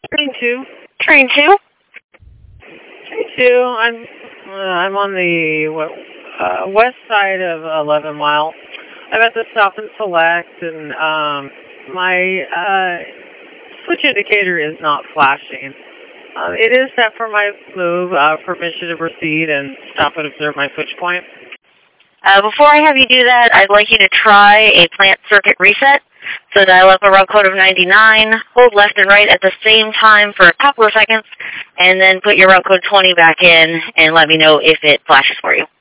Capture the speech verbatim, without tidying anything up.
Train two. Train two. Train two. I'm uh, I'm on the what, uh, west side of eleven Mile. I'm at the stop and select, and um, my uh, switch indicator is not flashing. Uh, it is set for my move, uh, permission to proceed and stop and observe my switch point. Uh, before I have you do that, I'd like you to try a plant circuit reset. So dial up a route code of ninety-nine, hold left and right at the same time for a couple of seconds, and then put your route code twenty back in and let me know if it flashes for you.